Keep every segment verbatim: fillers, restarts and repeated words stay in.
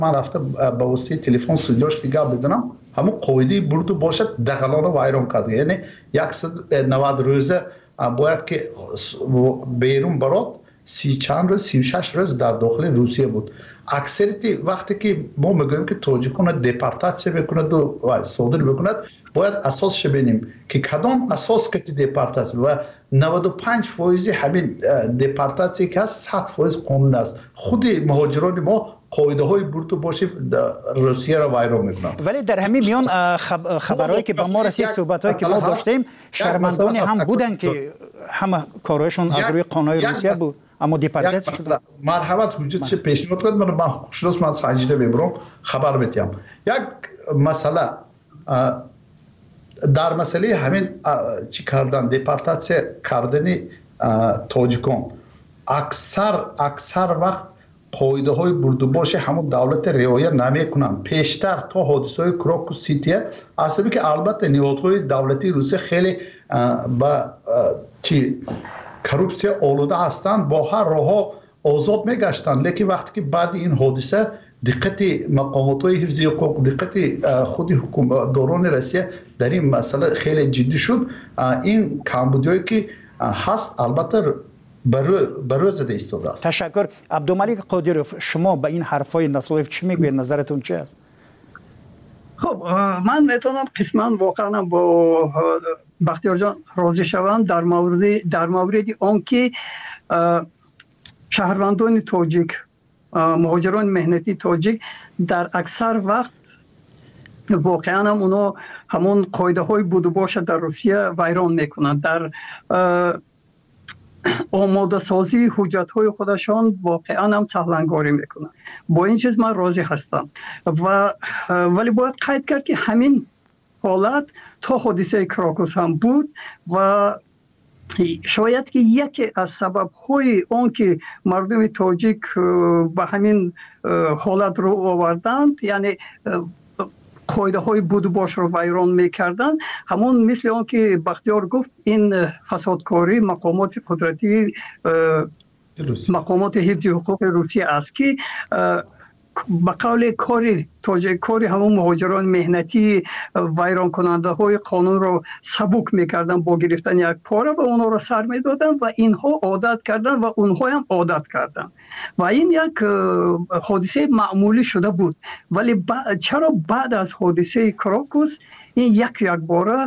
من رفته با واسطه تلفن سودیاش که گپ بزنم همون قاعده برد باشد دغلانه وایران کرده. یعنی صد و نود روزه باید که بیرون برات سی چند روز سی و شش روز در داخل روسیه بود. اکثریت وقتی که ما میگوییم که تاجیکان دپارتاسیون بکند و صادر بکند باید اساسش ببینیم که کدام اساس که دپارتاسیون و نود و پنج فیصد همین دپارتاسیون که هست صد فیصد قانون است. خود مهاجران ما قاعده های برد و باشه روسیه را ویران میکنند. ولی در همین میان خبرهایی که به ما رسید صحبت هایی که ما داشتیم شرمندانی هم بودن که همه کارهایشون از روی قانون روسیه بود اما دپارتاسیون شدن. مرحمت حجت چه پیشنهاد کرد من خوشناس من سنجیده ببرم خبر بدم. یک مسئله در مسئله همین چی کردن دپارتاسیون کردن تاجیکان اکثر اکثر وقت قاعده های برد و باشه همون دولت رعایت نمیکنن. پیشتر تا حادثه های کراکو سیتی اصلا که البته نهادهای دولتی روسیه خیلی با چی کروپسیا آلوده هستند با هر راه آزاد میگشتن، لیکن وقتی که بعد این حادثه دقت مقامات های حفظی حقوق دقت خود حکومتداران روسیه در این مسئله خیلی جدی شد. این کمبودیایی که هست البته برای زده ایستاده است. تشکر. عبدالملک قادروف شما به این حرفای نسلوف چی میگوید؟ نظرتون چی است؟ خب من میتونم قسما واقعا با بختیار جان راضی شوم در مورد در مورد آن که شهروندان تاجیک مهاجران مهنتی تاجیک در اکثر وقت واقعا هم اونا همون قاعده های بود و باشه در روسیه ویران میکنند. در آماده سازی حجت های خودشان واقعا هم سهلنگاری میکنن. با این چیز من راضی هستم و ولی باید قید کرد که همین حالت تا حادثه کراکوس هم بود و شاید که یکی از سبب های آن که مردم تاجیک به همین حالت رو آوردند یعنی قاعده های بود و باش رو ویران میکردن همون مثل آن که بختیار گفت این فسادکاری مقامات قدرتی مقامات حفظ حقوق روسیه است که به قول کاری تاجیک کاری همون مهاجران مهنتی ویران کننده های قانون رو سبک میکردن با گرفتن یک پاره و اونها رو سر میدادن و اینها عادت کردن و اونها هم عادت کردن و این یک حادثه معمولی شده بود. ولی با... چرا بعد از حادثه کراکوس این یک یک باره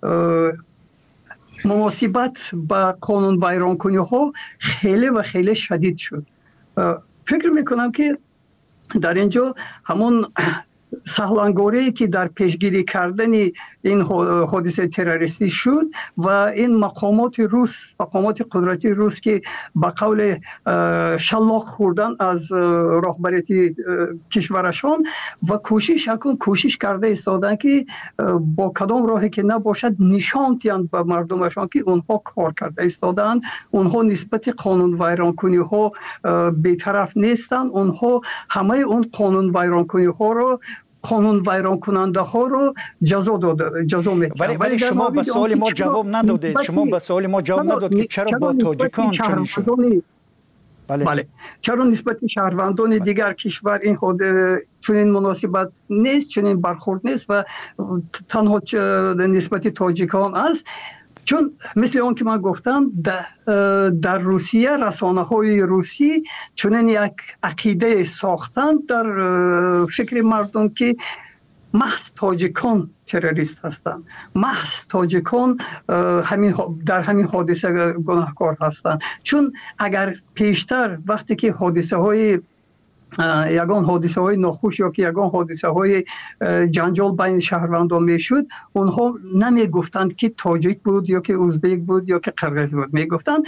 مناسبت با قانون ویران کنی ها خیلی و خیلی شدید شد. فکر میکنم که در اینجا همون سهلنگاری که در پیشگیری کردن این حادثه تروریستی شد و این مقامات روس مقامات قدرتی روس که با قول شلاق خوردن از رهبریت کشورشان و کوشش کن کوشش کرده ایستادن که با کدام راهی که نباشد نشان دهند به مردمشان که اونها کار کرده ایستادن، اونها نسبت قانون ویران کنی ها بی‌طرف نیستن، اونها همه اون قانون ویران کنی ها رو قانون ویران کننده ها رو جزا داده جزا میکنه. ولی ولی شما به سوال ما جواب ندادید. شما به سوال ما جواب نداد که چرا با تاجیکان چنین شد. بله بله چرا نسبت شهروندان دیگر کشور این خود چنین مناسبت نیست، چنین برخورد نیست و تنها نسبت تاجیکان است؟ چون مثل اون که من گفتم در, در روسیه رسانه های روسی چنین یک عقیده ساختن در فکر مردم که محض تاجیکان تروریست هستند، محض تاجیکان همین در همین حادثه گناهکار هستند. چون اگر پیشتر وقتی که حادثه های یگان حادثه های ناخوش یا که یگان حادثه های جنجال بین شهروندان میشد اونها نمی گفتند که تاجیک بود یا که ازبک بود یا که قرغیز بود، می گفتند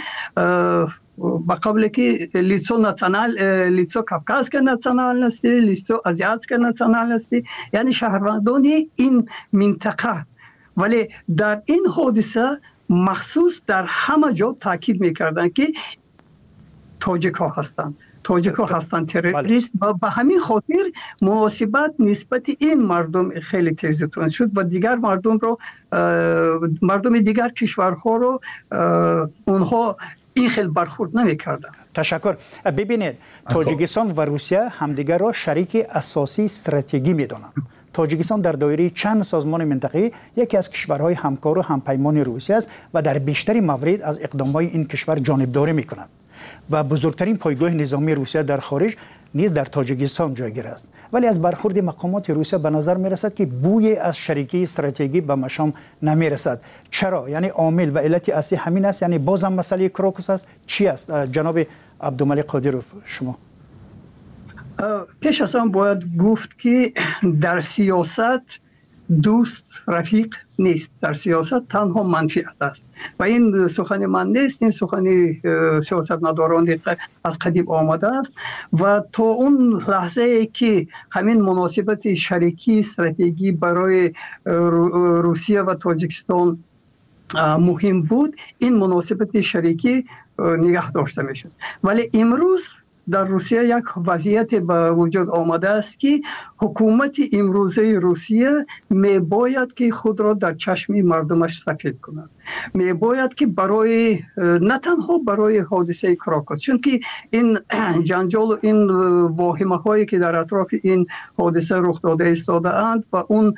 با قبل که لیتسو ناسیونال لیتسو کافکاسکا ناسیونال هستی، لیتسو آزیاتسکا ناسیونال هستی، یعنی شهروندان این منطقه. ولی در این حادثه مخصوص در همه جا تاکید میکردن که تاجیک ها هستند تاجیک ها هستند تروریست و به همین خاطر مناسبت نسبت این مردم خیلی تیزتون شد و دیگر مردم رو مردم دیگر کشورها رو اونها این خیلی برخورد نمیکردن. تشکر. ببینید تاجیکستان و روسیه همدیگر را شریک اساسی استراتژیکی میدانند. تاجیکستان در دایره چند سازمان منطقه‌ای یکی از کشورهای همکار و همپیمان روسیه است و در بیشتر موارد از اقدامات این کشور جانبداری می‌کند و بزرگترین پایگاه نظامی روسیه در خارج نیز در تاجیکستان جایگیر است. ولی از برخورد مقامات روسیه به نظر می‌رسد که بوی از شریکی استراتژیکی به مشام نمی‌رسد. چرا؟ یعنی عامل و علت اصلی همین است، یعنی بازم مسئله کراکوس است. چی است جناب عبدالملک قادروف شما؟ پیش از آن باید گفت که در سیاست دوست رفیق نیست، در سیاست تنها منفعت است و این سخن من نیست، این سخن سیاستمداران از قدیم آمده است و تا اون لحظه ای که همین مناسبت شریکی استراتژیکی برای روسیه و تاجیکستان مهم بود، این مناسبت شریکی نگه داشته میشد. ولی امروز در روسیه یک وضعیت به وجود آمده است که حکومت امروزه روسیه می باید که خود را در چشم مردمش سفید کند، می باید که برای نه تنها برای حادثه کراکوس، چون که این جنجال و این واهمه هایی که در اطراف این حادثه رخ داده ایستاده اند و اون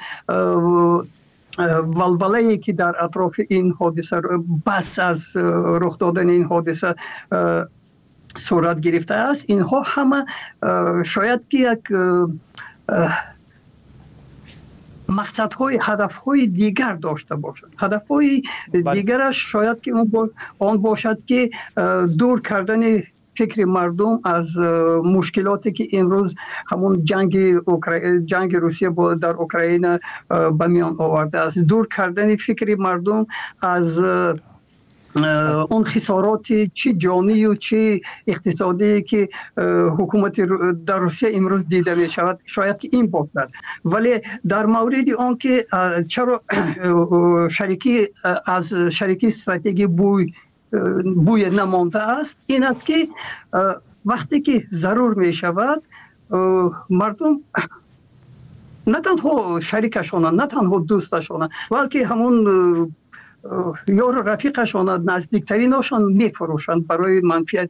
ولوله‌ای که در اطراف این حادثه بس از رخ دادن این حادثه صورت گرفته است، اینها همه شاید که یک مقصدهای هدفهای دیگر داشته باشد. هدفهای دیگرش شاید که آن باشد که دور کردن فکر مردم از مشکلاتی که امروز همون جنگ اوکراین جنگ روسیه در اوکراین به میان آورده است، دور کردن فکر مردم از اون خسارات چه جانی و چه اقتصادی که حکومت در روسیه امروز دیده می شود، شاید که این باشد. ولی در مورد آن که چرا شریکی از شریکی استراتژی بوی بوی نمانده است، این است که وقتی که ضرور می شود مردم نه تنها شریکشان نه تنها دوستشان بلکه همون یار رفیقشان نزدیکترینشان میفروشند برای منفعت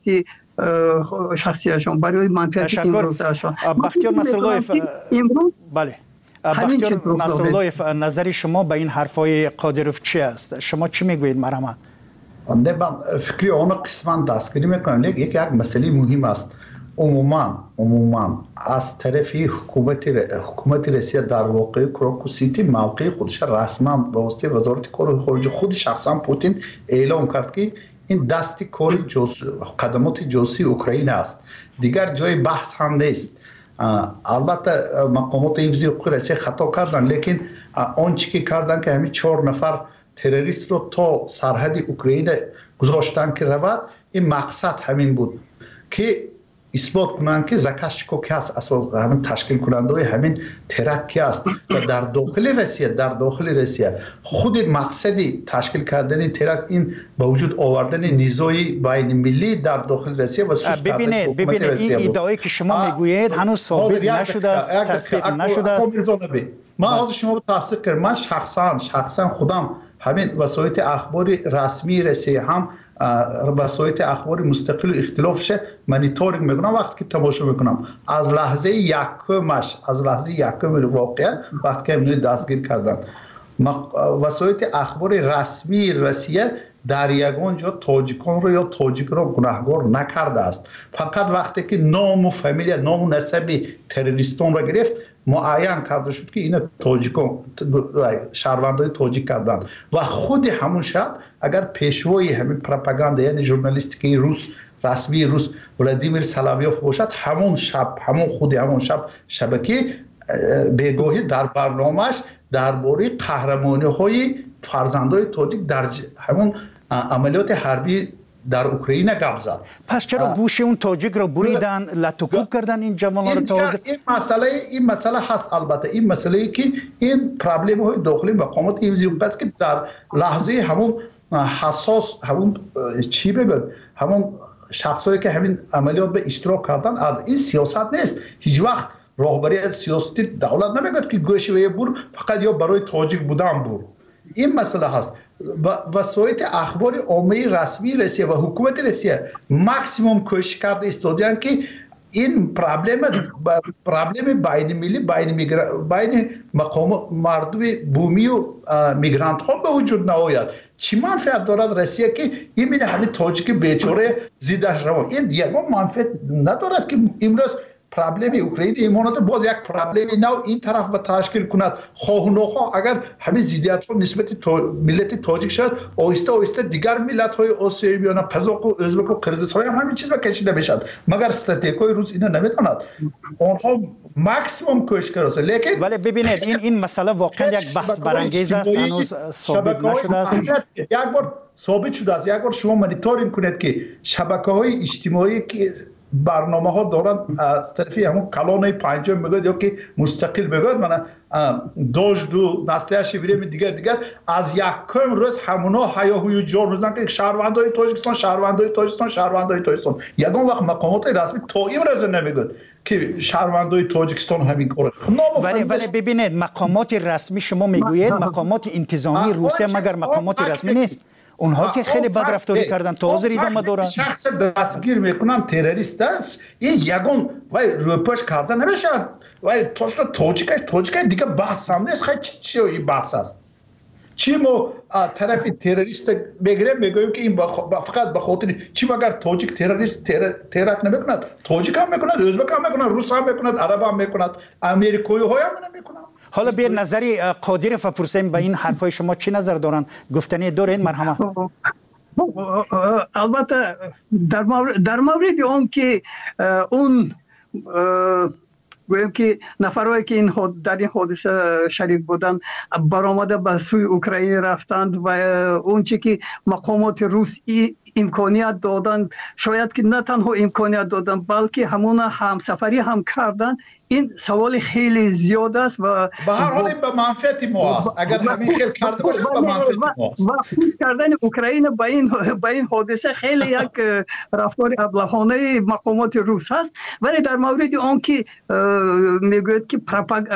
شخصیشان، برای منفعت امروزشان. بختیار نصراللهیف، بله بختیار نصراللهیف، نظر شما به این حرفای قادروف چی است؟ شما چی میگویید مرحمت؟ نه من فکری آن قسمت دستگیری میکنم. یک یک مسئله مهم است. عموما عموما از طرف حکومت حکومت روسیه در واقع کراکوسیتی موقع خودش رسما به واسطه وزارت کار خارجه خود شخصا پوتین اعلام کرد که این دست کار جاسوسی قدمات جاسوسی اوکراین است، دیگر جای بحث هم نیست. البته مقامات حفظی حقوق روسیه خطا کردن، لیکن آنچه که کردن که همین چهار نفر تروریست رو تا سرحد اوکراین گذاشتن که رود، این مقصد همین بود که اثبات کنند که زاکاشکو که است، اساس همین تشکیل کننده همین ترک است و در داخل روسیه در داخل روسیه خود مقصدی تشکیل کردن ترک این با وجود آوردن نیزای بین ملی در داخل روسیه و سوس ببینید ببینید این ادعایی که شما میگویید هنوز ثابت نشده است، تصدیق نشده است. من از شما تصدیق کردم. من شخصا شخصا خودم همین وسایل اخباری رسمی روسیه هم وسایل اخباری مستقل و اختلافش مانیتورینگ میکنم. وقتی که تماشا میکنم از لحظه یکمش از لحظه یکم واقعه وقتی که اینو دستگیر کردن وسایل اخباری رسمی روسیه در یگان جا تاجیکان رو یا تاجیک رو گناهگار نکرده است. فقط وقتی که نام و فامیل نام و نسب تروریستان را گرفت معین کرده شد که این تاجیکان شهروندای تاجیک کردن و خود همون شب اگر پیشوای همین پروپاگاندا یعنی ژورنالیستیکی روس رسمی روس ولادیمیر سلاویوف باشد، همون شب همون خود همون شب شبکه بیگاهی در برنامهش درباره قهرمانی های فرزندای تاجیک در همون عملیات حربی در اوکراین گپ زد. پس چرا گوش اون تاجیک رو بریدن، لطوکوب کردن این جوان‌ها رو تازه؟ این مسئله این مسئله هست. البته این مسئله ای که این پرابلم های داخلی مقامات حفظی حقوق است که در لحظه همون حساس همون چی بگم همون شخصایی که همین عملیات به اشتراک کردن از این سیاست نیست. هیچ وقت راهبری سیاسی دولت نمیگه که گوش و بور فقط یا برای تاجیک بودن بور. این مسئله هست. وسایت اخبار عامه رسمی روسیه و حکومت روسیه ماکسیموم کوشش کرده استودیان که این پرابلم پرابلم بین ملی بین بین مقام مردم بومی و میگرانت ها به وجود نیاید. چی منفعت دارد روسیه که این میره همین تاجیک بیچاره زیدش رو این یگان منفعت ندارد که امروز پرابلم اوکراین ایمانات باز یک پرابلم نو این طرف و تشکیل کند خواه و نخواه اگر همین زیدیت ها نسبت ملت تاجیک شد آهسته آهسته دیگر ملت های آسیایی بیانه قزاق و ازبک و قرقیزستان هم همین چیز را کشیده بشد مگر استراتژی روس اینا نمیداند آنها ماکسیمم کوشش کرده لیکن ولی ببینید این این مسئله واقعا یک بحث برانگیز است هنوز ثابت نشده است یک بار ثابت شده است یک بار شما مانیتورینگ کنید که شبکه‌های اجتماعی که برنامه ها دارن از طرفی همون کلان پنجم بگوید یا که مستقل بگوید من دوش دو نسته شبیریم دیگر دیگر از یکم روز همونا هیاهوی جار روزن که شهروندای تاجیکستان شهروندای تاجیکستان شهروندای تاجیکستان یگان وقت مقامات رسمی تا این روز نمیگوید که شهروندای تاجیکستان همین کار ولی ولی ببینید مقامات رسمی شما میگویید مقامات انتظامی روسیه مگر مقامات رسمی نیست اونها که خیلی بد رفتاری کردن تا حاضر ادامه دارن شخص دستگیر میکنن تروریست است این یگان وای روپاش کردن نمیشد وای توش توجیکش توجیکش دیگه بحث هم نیست خیلی چی این بحث است چی ما طرف تروریست بگیریم میگویم که این فقط به خاطر چی مگر توجیک تروریست ترور نمیکند توجیک هم میکند ازبک هم میکند روس هم میکند عرب هم میکند امریکایی های هم میکند حالا بیر نظری قادر فپرسیم به این حرفای شما چی نظر دارن گفتنی دارین مرحمت البته در مورد در مورد اون که اون گویم که نفرهایی که این در این حادثه شریک بودن برآمده به سوی اوکراین رفتند و اون چی که مقامات روس امکانیت دادند شاید که نه تنها امکانیت دادند بلکه همون همسفری هم کردند این سوال خیلی زیاد است و به هر حال به منفعت ما است اگر همین خیلی کرده باشه به منفعت ما است و کردن اوکراین با این با این حادثه خیلی یک رفتار ابلهانه مقامات روس است ولی در مورد آن که میگوید که پروپاگ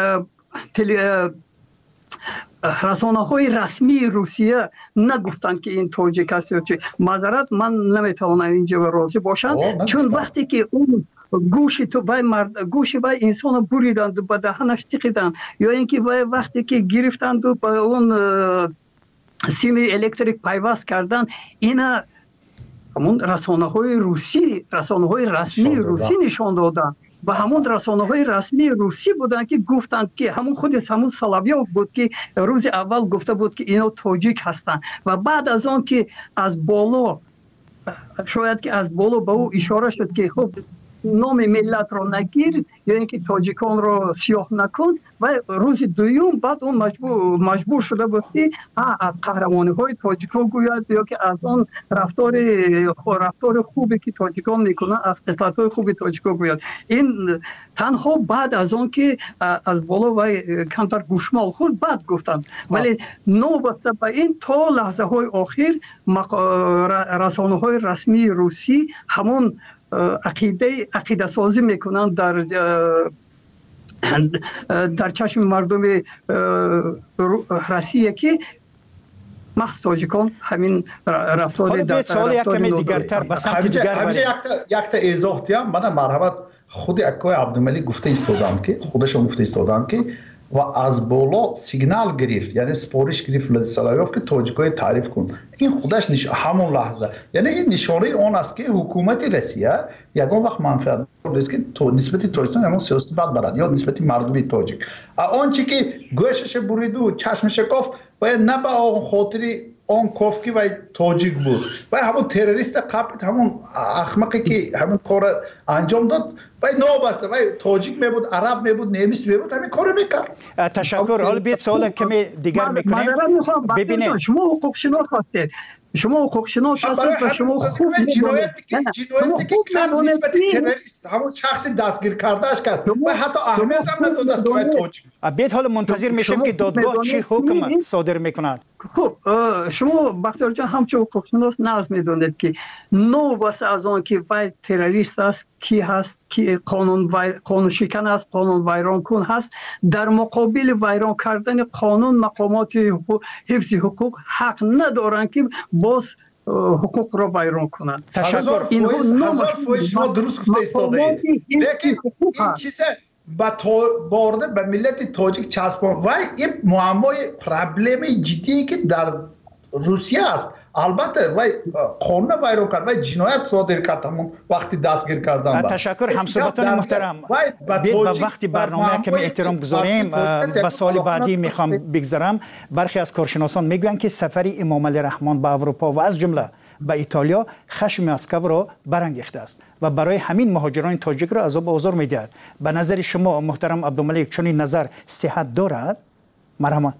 رسانه های رسمی روسیه نگفتند که این تاجیک است یا چه معذرت من نمیتوانم اینجا راضی باشم چون وقتی که اون گوشی تو بای مرد گوشی بای انسان بریدند به دهنش تکیدند یا اینکه وقتی که گرفتند و به اون سیم الکتریک پیوست کردن اینا همون رسانه های روسی رسانه های رسمی روسی نشان دادن و همون رسانه های رسمی روسی بودن که گفتند که همون خود همون سلاویوف بود که روز اول گفته بود که اینا تاجیک هستند و بعد از آن که از بالا شاید که از بالا به او اشاره شد که خب نام ملت رو نگیر یا اینکه تاجیکان رو سیاه نکن و روز دوم بعد اون مجبور مجبور شده بود که از قهرمانی های تاجیکان گوید یا که از اون رفتار رفتار خوبی که تاجیکان میکنن از خصلت های خوبی تاجیکان گوید این تنها بعد از اون که از بالا و کمتر گوشمال خورد بعد گفتن ولی نوبت به این تا لحظه های آخر رسانه های رسمی روسی همون عقیده عقیده سازی میکنن در در چشم مردم روسیه که محض تاجیکان همین رفتار در سوال یک کمی دیگرتر به سمت دیگر بریم یک تا ایزاح دیم من مرحبت خود اکای عبدالملک گفته ایستادن که خودشون گفته ایستادن که و از بالا سیگنال گرفت یعنی سپارش گرفت ولادیسلاویوف که تاجیکای تعریف کن این خودش نش... همون لحظه یعنی این نشانه اون است که حکومت روسیه یگان وقت منفعت است که تو نسبت تاجیکستان همون سیاست بد برد یا نسبت مردم تاجیک آنچه که گوشش برید و چشمش کافت باید نه به اون خاطری اون کافکی و تاجیک بود و همون تروریست قبل همون احمقی که همون کار انجام داد باید نابسته باید تاجیک می بود عرب می بود نیمیس می بود همین کارو میکرد تشکر حالا بیت سوال کمی دیگر میکنیم ببینید شما حقوق شناس هستید شما حقوق شناس هستید و شما خوب جنایتی که جنایتی که کرد نسبت تروریست همون شخصی دستگیر کردهش کرد و حتی اهمیت هم نداد است که تاجیک بیت حالا منتظر میشیم که دادگاه چی حکم صادر میکند خب شما بختیار جان همچون حقوقشناس نقض میدونید که نو بس از آن که وای تروریست است کی هست کی قانون وای... قانون شکن است قانون ویران کن هست در مقابل ویران کردن قانون مقامات حقوق... حفظ حقوق حق ندارند که باز حقوق را ویران کنند. تشکر. هزار فوش شما درست گفته ایستاده لیکن این چیزه با تو وارده به ملت تاجیک چسبان و این معمای پرابلم جدی که در روسیه است. البته وای قانون ویران کرد و جنایت صادر کرد همون وقتی دستگیر کردن. تشکر همصحبتان محترم. بید با وقتی برنامه که احترام گذاریم به سال بعدی میخوام بگذارم. برخی از کارشناسان میگویند که سفر امام علی رحمان به اروپا و از جمله به ایتالیا خشم مسکو را برانگیخته است و برای همین مهاجران تاجیک را عذاب و آزار میدهد. به نظر شما محترم عبدالملک چنین نظر صحت دارد؟ مرحمت.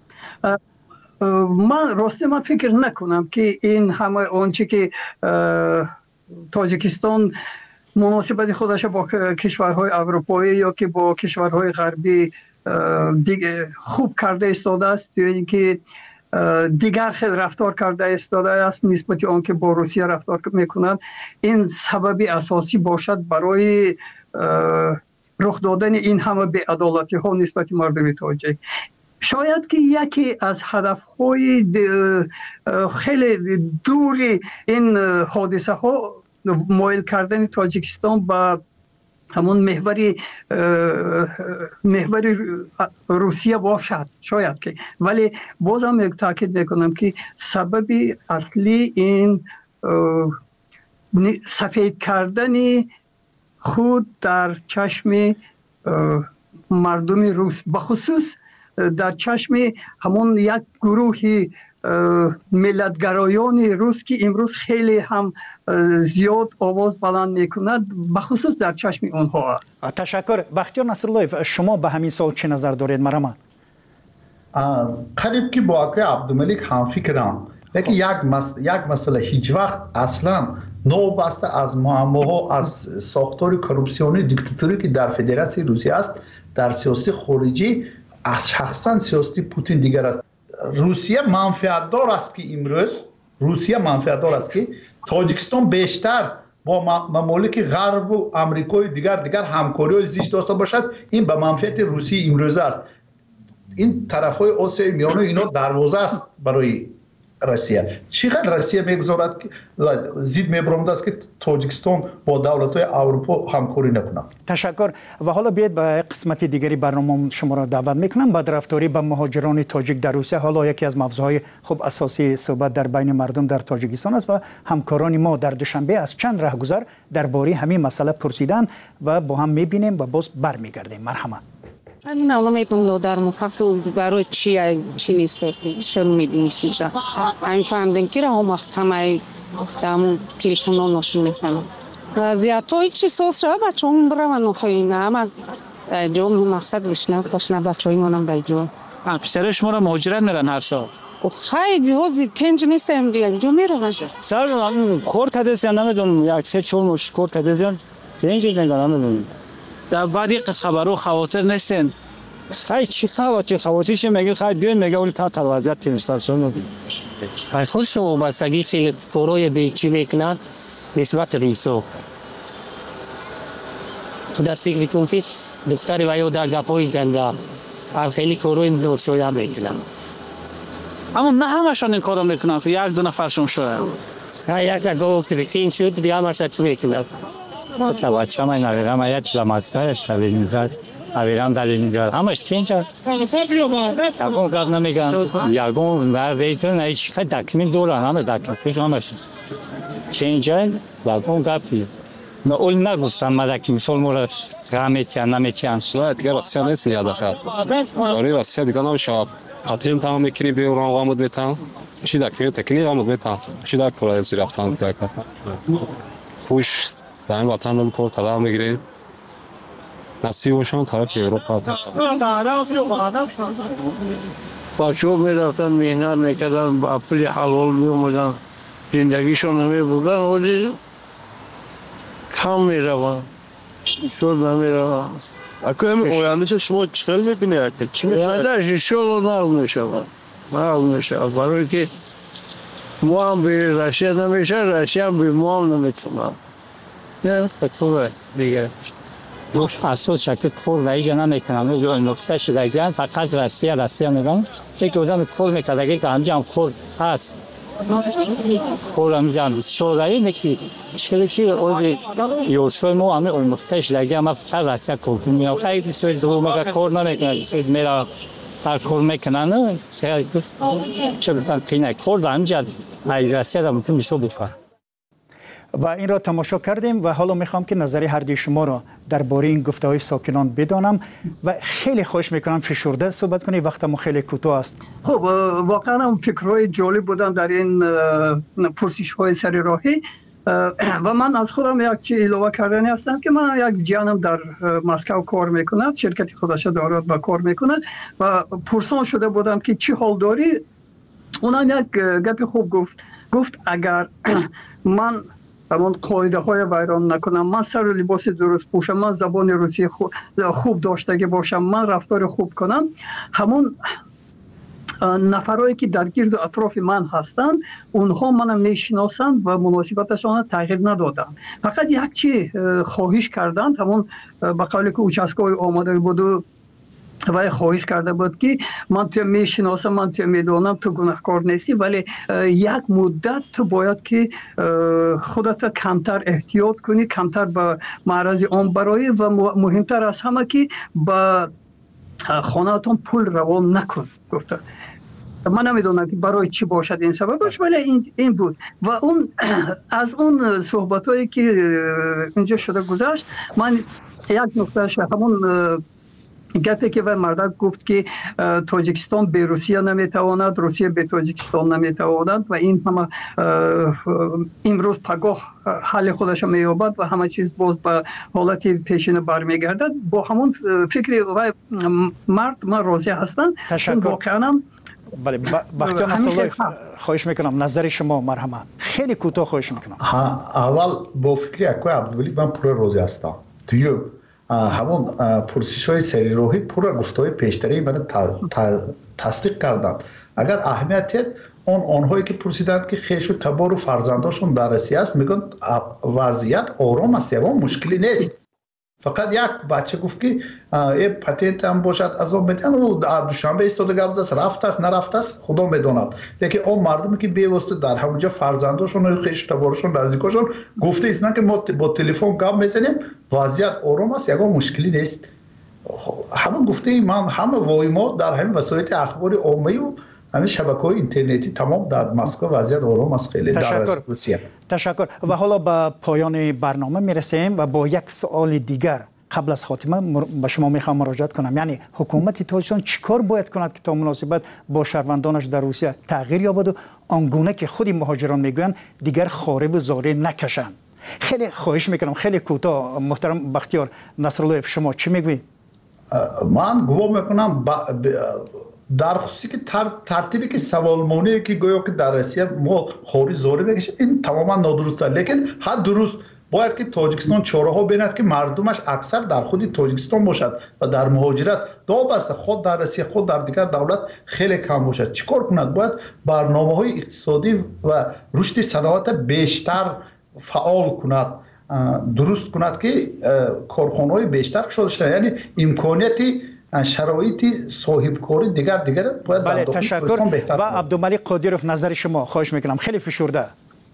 من راستی من فکر نکنم که این همه آنچه که تاجیکستان مناسبت خودش با کشورهای اروپایی یا که با کشورهای غربی دیگه خوب کرده ایستاده است یا اینکه دیگر خیلی رفتار کرده ایستاده است نسبت آن که با روسیه رفتار میکنند این سببی اساسی باشد برای رخ دادن این همه بی‌عدالتی ها نسبت مردم تاجیک. شاید که یکی از هدفهای خیلی دوری این حادثه ها مایل کردن تاجیکستان به همون محوری محوری روسیه باشد شاید که ولی بازم یک تاکید میکنم که سببی اصلی این سفید کردن خود در چشم مردم روس بخصوص در چشم همون یک گروه ملتگرایان روس که امروز خیلی هم زیاد آواز بلند میکند بخصوص در چشم اونها است. تشکر. بختیار نصرالله شما به همین سوال چه نظر دارید؟ مرحمت. قریب که با آقای عبدالملک هم فکرم لیکن یک مس... یک مسئله هیچ وقت اصلا نو بسته از معماها از ساختار کورپسیونی دیکتاتوری که در فدراسیون روسیه است در سیاست خارجی از شخصا سیاست پوتین دیگر است. روسیه منفعت دار است که امروز روسیه منفعت دار است که تاجیکستان بیشتر با ممالک غرب و آمریکای دیگر دیگر همکاری زیست داشته باشد. این به منفعت روسیه امروز است. این طرفهای آسیای میانه اینا دروازه است برای روسیه. چقدر روسیه میگذارد که زید میبرمد است که تاجیکستان با دولت‌های اروپا همکاری نکنه. تشکر. و حالا بیاید به قسمت دیگری برنامه شما را دعوت میکنم. بدرفتاری به مهاجران تاجیک در روسیه حالا یکی از موضوعهای خوب اساسی صحبت در بین مردم در تاجیکستان است و همکاران ما در دوشنبه از چند راهگذر درباره همین مسئله پرسیدند و با هم میبینیم و باز برمیگردیم. مرحمت. من نمی‌دونم در مفاهیم برای چی چی نیست چه می‌دونی چیزا این فهمیدن که هم محتمل دام تلفن نشون می‌کنم زیاد توی چی سوسه بچه‌م برام نخواهیم اما جون مقصد بشنم باشن بچه‌ای منم بیجون پسر شما را مهاجرت میرن هر سال خیلی وزی تنج نیستم دیگه جو میرن سر من کور کدس نمیدونم یک سه چهار مش کور کدس تنج نمیدونم در بعدی خبرو خواطر نیستن خیلی چی خواطر خواطرش میگه خیلی بیان میگه اون تا تا وضعیت تیمستان میگه خیلی خود شما بستگی که کوروی به چی میکنن نسبت ریسو در فکر کنم که دختری وایو در گپوی گندا خیلی کوروی دور شویا میکنن اما نه همشون این کارو میکنن که یک دو نفرشون شده یک نگاه که این شد دیگه همش چی میکنن تا بچه‌م این نمی‌رم آید چلا ماسکارش نمی‌دونم آویرام دلیل می‌گرد همش چینجا اون کار نمی‌کنن یارگون و ویتون هیچ خیلی دکمین دوران همه دکمین پیش همش چینجا و اون کار پیش نه اول نگفتم مدکی مثال مورد رمیتیان نمیتیان نه دیگه راستی نیست یاد کرد آره راستی دیگه نمیشه خاطریم تمام میکنی به اون آمد میتام چی دکمین تکنیک آمد میتام چی دک کلاه زیر رفتن کرد خوش دائم وطن رو کار طلا میگیریم نصیبشون طرف اروپا بچه‌ها میرفتن مهنت میکردن با پول حلال میومدن زندگیشون نمیبردن ولی کم میرون شد نمیرون اکنون اویندش شما چخل میبینید؟ چی میبینید؟ اویندش شد نرم میشون معلوم میشه برای که ما هم به روسیه نمیشه روسیه هم به ما هم نمیتونم نه خوبه دیگه دوست اساس شکل کفر رایی جنا میکنم جو نقطه شدگیان فقط روسیه روسیه میگم یک آدم کفر میکرده که همجام کفر هست کفر همجام شورایی نکی چرا که اون یوشوی ما همه اون نقطه شدگیان ما فقط روسیه کفر میگم خیلی سوی دو مگه کفر نمیکنه سوی میرا هر کفر میکنن چرا تن تینه کفر همجام ای روسیه هم میتونه شو بفر و این را تماشا کردیم و حالا میخوام که نظر هر دوی شما را درباره این گفته‌های ساکنان بدانم و خیلی خوش میکنم فشرده صحبت کنید وقتمون خیلی کوتاه است. خب واقعا هم فکرهای جالب بودن در این پرسش‌های سر راهی و من از خودم یک چیز اضافه کردنی هستم که من یک جانم در مسکو کار میکند شرکت خودش دارد و کار میکند و پرسان شده بودم که چی حال داری اونم یک گپ خوب گفت گفت اگر من همون قاعده های ویران نکنم من سر و لباس درست پوشم من زبان روسی خوب داشته باشم من رفتار خوب کنم همون نفرایی که در گرد و اطراف من هستند اونها منو میشناسند و مناسبتشان تغییر ندادن فقط یک چی خواهش کردند همون به قولی که اوچسکای آماده بود و و خواهش کرده بود که من تو میشناسم من تو میدونم تو گناهکار نیستی ولی یک مدت تو باید که خودت کمتر احتیاط کنی کمتر به معرض آن برای و مهمتر از همه که به خانه‌تون پول روان نکن گفته من نمیدونم که برای چی باشد این سببش ولی این, این بود و اون از اون صحبتایی که اینجا شده گذشت من یک نکتهش همون گپی که و مردک گفت که تاجیکستان به روسیه نمیتواند روسیه به تاجیکستان نمیتواند و این همه امروز پگاه حل خودش مییابد و همه چیز باز به حالت پیشین برمیگردد با همون فکر و مرد من راضی هستم تشکر بله بختیار نصرالله خواهش میکنم نظر شما مرحمه خیلی کوتاه خواهش میکنم اول با فکر اکوی عبدالولی من پور راضی هستم توی همون پرسش های سری روحی پور گفته های پیشتری من تصدیق کردن اگر اهمیت اون آنهایی که پرسیدند که خیش و تبار و فرزنداشون در روسیه است میگن وضعیت آرام است یوان مشکلی نیست فقط یک بچه گفت که ای پتنت هم باشد از اون میدن و دوشنبه ایستاده گفت است رفت است نرفت است خدا میداند لیکن اون مردمی که بیواسطه در همونجا فرزنداشون و خیش تبارشون نزدیکاشون گفته است نه که ما با تلفن گپ میزنیم وضعیت آرام است یگان مشکلی نیست همه گفته من همه وای ما در همین وسایل اخبار عامه و همین شبکه‌های اینترنتی تمام در مسکو وضعیت آرام است خیلی تشکر تشکر و حالا به پایان برنامه میرسیم و با یک سوال دیگر قبل از خاتمه به شما میخوام مراجعت کنم یعنی حکومت تاجیکستان چیکار باید کند که تا مناسبت با شهروندانش در روسیه تغییر یابد و آنگونه که خود مهاجران میگویند دیگر خاره و زاره نکشند خیلی خواهش میکنم خیلی کوتاه محترم بختیار نصرالله شما چی میگویید من گمان میکنم در خصوصی که ترتیبی که سوالمونی که گویا که در روسیه ما خاری زاره بکشیم این تماما نادرست است لیکن هر درست باید که تاجیکستان چاره‌ها بیند که مردمش اکثر در خود تاجیکستان باشد و در مهاجرت دو بسته خود در روسیه خود در دیگر دولت خیلی کم باشد چیکار کند باید برنامه‌های اقتصادی و رشد صنعت بیشتر فعال کند درست کند که کارخانه‌های بیشتر شده شد یعنی امکانیتی شرایطی صاحب کاری دیگر دیگر باید بله تشکر و عبدالملک قادیروف نظر شما خواهش میکنم خیلی فشرده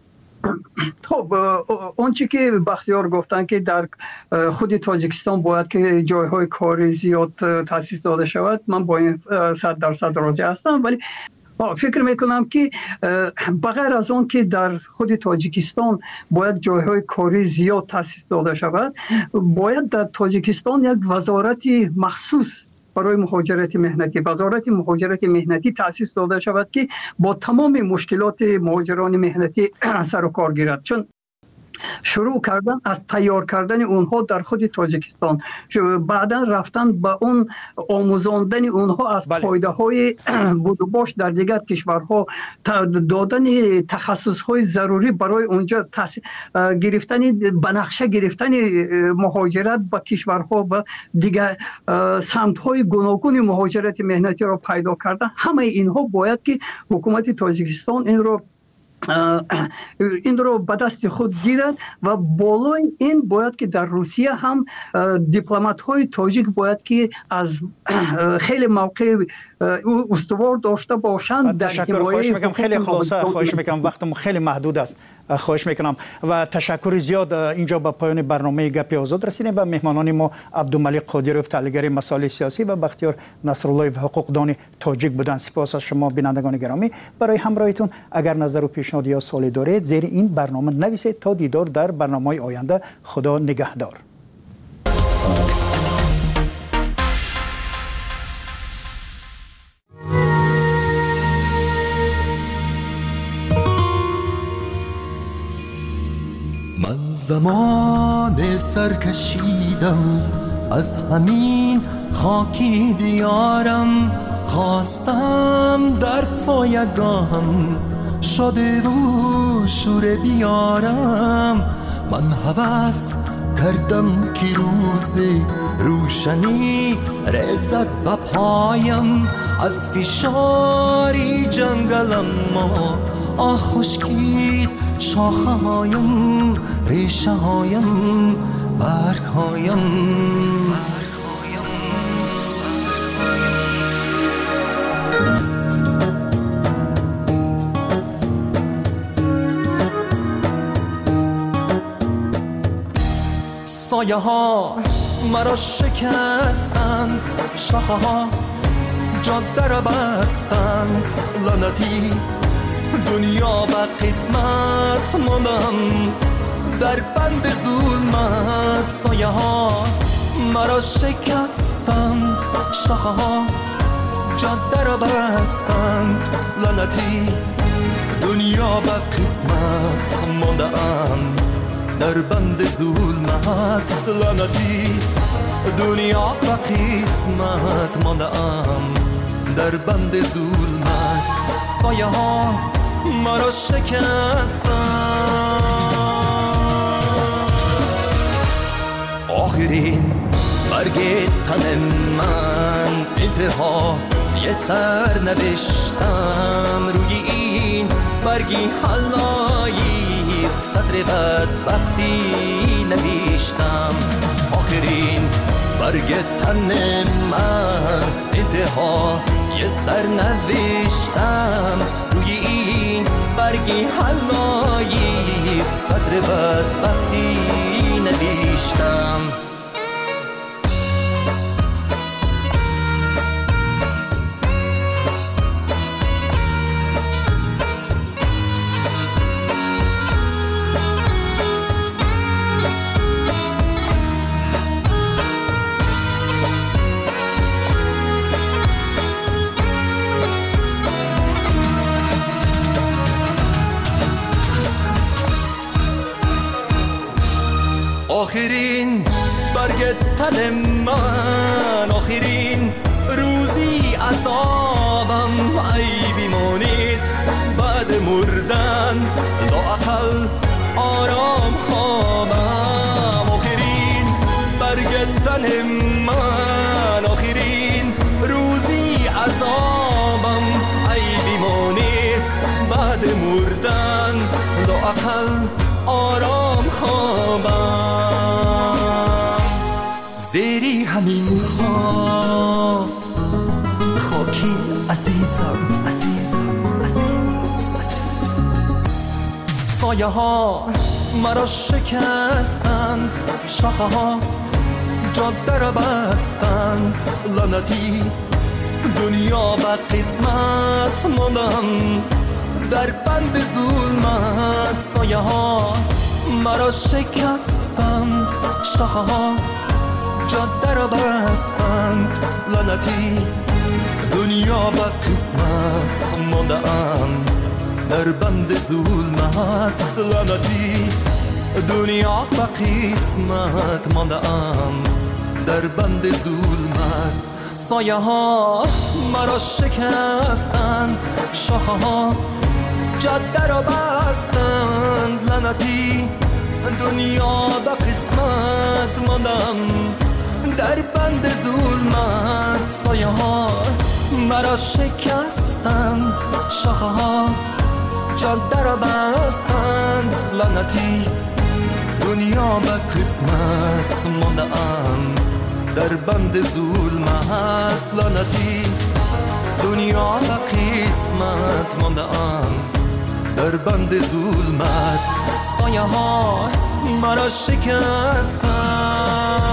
خب اون چی که بختیار گفتن که در خود تاجیکستان باید که جایهای کاری زیاد تأسیس داده شود من با این صد درصد راضی هستم ولی فکر میکنم که بغیر از اون که در خود تاجیکستان باید جایهای کاری زیاد تأسیس داده شود باید در تاجیکستان یک وزارت مخصوص برای مهاجرت مهنتی وزارت مهاجرت مهنتی تأسیس داده شود که با تمام مشکلات مهاجران مهنتی سر و کار گیرد چون شروع کردن از تیار کردن اونها در خود تاجیکستان، بعدا رفتن به اون آموزاندن اونها از قاعده های بود و باش در دیگر کشورها، دادن تخصص های ضروری برای اونجا گرفتن بنقشه گرفتن مهاجرت به کشورها و دیگر سمت های گوناگون مهاجرت مهنتی را پیدا کردن. همه اینها باید که حکومت تاجیکستان این رو این رو به دست خود گیرد و بالای این باید که در روسیه هم دیپلمات های تاجیک باید که از خیلی موقع استوار داشته باشند. تشکر، خواهش میکنم خیلی خلاصه، خواهش میکنم وقتم خیلی محدود است، خواهش میکنم و تشکر زیاد. اینجا به پایان برنامه گپی آزاد رسیدیم. به مهمانان ما عبدالملک قادریوف، تحلیلگر مسائل سیاسی و بختیار نصرالله و حقوقدان تاجیک بودند. سپاس از شما بینندگان گرامی برای همراهیتون. اگر نظر و پیشنهاد یا سوالی دارید زیر این برنامه نویسید. تا دیدار در برنامه آینده. خدا نگهدار. زمان سرکشیدم از همین خاکی دیارم، خواستم در سایگاهم شده و شور بیارم. من هوس کردم که روز روشنی رسد به پایم، از فشاری جنگلم ما آه خشکید شاخه هایم، ریشه هایم، برگ هایم. سایه ها مرا شکستند، شاخه ها جاده را بستند، لعنتی دنیا به قسمت ماندم در بند ظلمت. سایه ها مرا شکستند، شاخه ها جاده را بستند، لعنتی دنیا به قسمت ماندم در بند ظلمت. لعنتی دنیا به قسمت ماندم در بند ظلمت. سایه ها مرا شکستند. آخرین برگ تن من انتها یه سر نوشتم، روی این برگی حلایی سطر بدبختی نوشتم. آخرین برگ تن من انتها یه سر نوشتم، روی این برگی حلایی سطر بدبختی نوشتم. آخرین برگ تن من، آخرین روزی عذابم، ای بیمانید بعد مردن لااقل آرام خوابم. آخرین برگ تن من، آخرین روزی عذابم، ای بیمانید بعد مردن لااقل آرام خوابم. زیری همین خواب خاکی عزیزم، عزیزم، عزیزم. سایه ها مرا شکستند، شاخه ها جاده را بستند، لعنتی دنیا به قسمت ماندم در بند ظلمت. سایه ها مرا شکستند، شاخه ها جاده را بستند، لعنتی دنیا به قسمت ماندم در بند ظلمت. لعنتی دنیا به قسمت مانده ام در بند ظلمت. سایه ها مرا شکستند، شاخه ها جاده را بستند. لعنتی دنیا به قسمت ماندم در بند ظلمت. سایه ها مرا شکستند، شاخه ها جاده را بستند. لعنتی دنیا به قسمت مانده ام در بند ظلمت. لعنتی دنیا به قسمت مانده ام در بند ظلمت. سایه ها مرا شکستند.